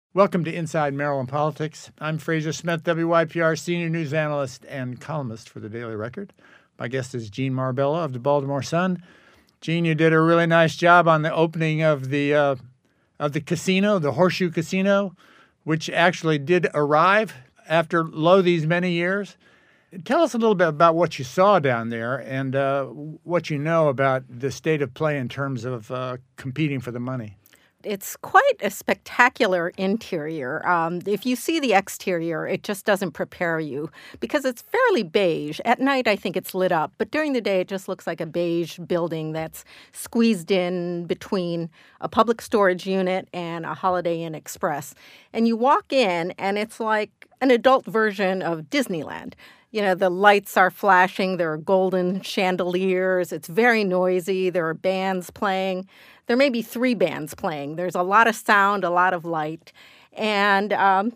Welcome to Inside Maryland Politics. I'm Fraser Smith, WYPR senior news analyst and columnist for the Daily Record. My guest is Gene Marbella of the Baltimore Sun. Gene, you did a really nice job on the opening of the casino, the Horseshoe Casino, which actually did arrive after these many years. Tell us a little bit about what you saw down there and what you know about the state of play in terms of competing for the money. It's quite a spectacular interior. If you see the exterior, it just doesn't prepare you because it's fairly beige. At night, I think it's lit up, but during the day, it just looks like a beige building that's squeezed in between a public storage unit and a Holiday Inn Express. And you walk in, and it's like an adult version of Disneyland. You know, the lights are flashing, there are golden chandeliers, it's very noisy, there are bands playing. There may be 3 bands playing. There's a lot of sound, a lot of light, and,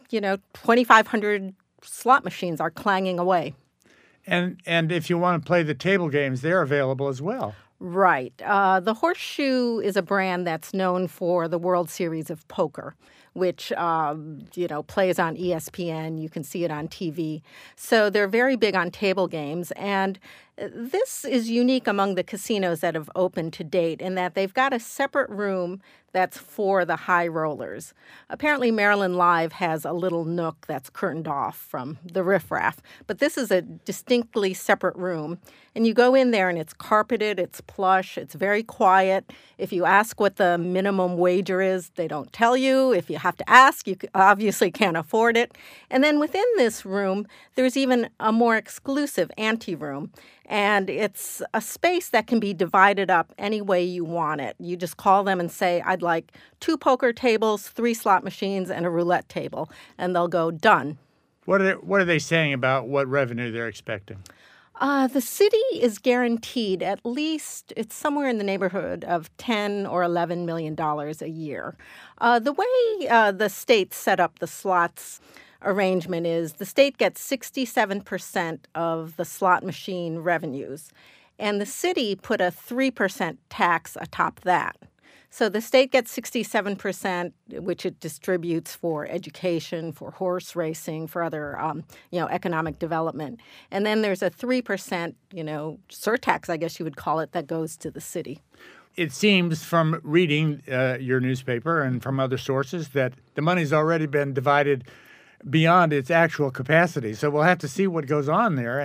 2,500 slot machines are clanging away. And if you want to play the table games, they're available as well. Right. The Horseshoe is a brand that's known for the World Series of Poker, which, plays on ESPN. You can see it on TV. So they're very big on table games. And this is unique among the casinos that have opened to date in that they've got a separate room that's for the high rollers. Apparently, Maryland Live has a little nook that's curtained off from the riffraff, but this is a distinctly separate room. And you go in there and it's carpeted, it's plush, it's very quiet. If you ask what the minimum wager is, they don't tell you. If you have to ask, you obviously can't afford it. And then within this room, there's even a more exclusive anteroom. And it's a space that can be divided up any way you want it. You just call them and say, I'd like 2 poker tables, 3 slot machines, and a roulette table. And they'll go, done. What are they saying about what revenue they're expecting? The city is guaranteed at least, it's somewhere in the neighborhood of $10 or $11 million a year. The way the state set up the slots arrangement is the state gets 67% of the slot machine revenues, and the city put a 3% tax atop that. So the state gets 67%, which it distributes for education, for horse racing, for other, economic development. And then there's a 3%, surtax, I guess you would call it, that goes to the city. It seems from reading your newspaper and from other sources that the money's already been divided beyond its actual capacity. So we'll have to see what goes on there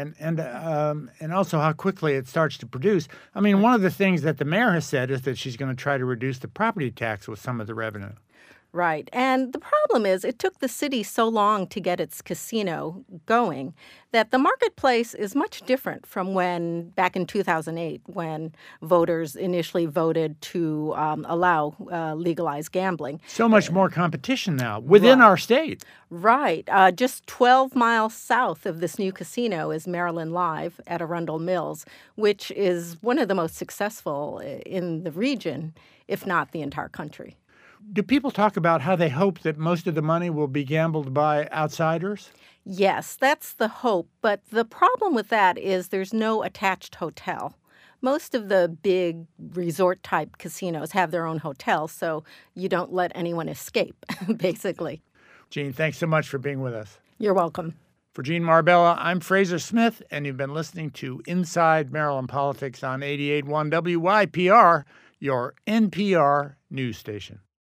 and also how quickly it starts to produce. I mean, one of the things that the mayor has said is that she's going to try to reduce the property tax with some of the revenue. Right. And the problem is it took the city so long to get its casino going that the marketplace is much different from back in 2008, when voters initially voted to allow legalized gambling. So much more competition now within our state. Right. Just 12 miles south of this new casino is Maryland Live at Arundel Mills, which is one of the most successful in the region, if not the entire country. Do people talk about how they hope that most of the money will be gambled by outsiders? Yes, that's the hope. But the problem with that is there's no attached hotel. Most of the big resort-type casinos have their own hotel, so you don't let anyone escape, basically. Gene, thanks so much for being with us. You're welcome. For Gene Marbella, I'm Fraser Smith, and you've been listening to Inside Maryland Politics on 88.1 WYPR, your NPR news station.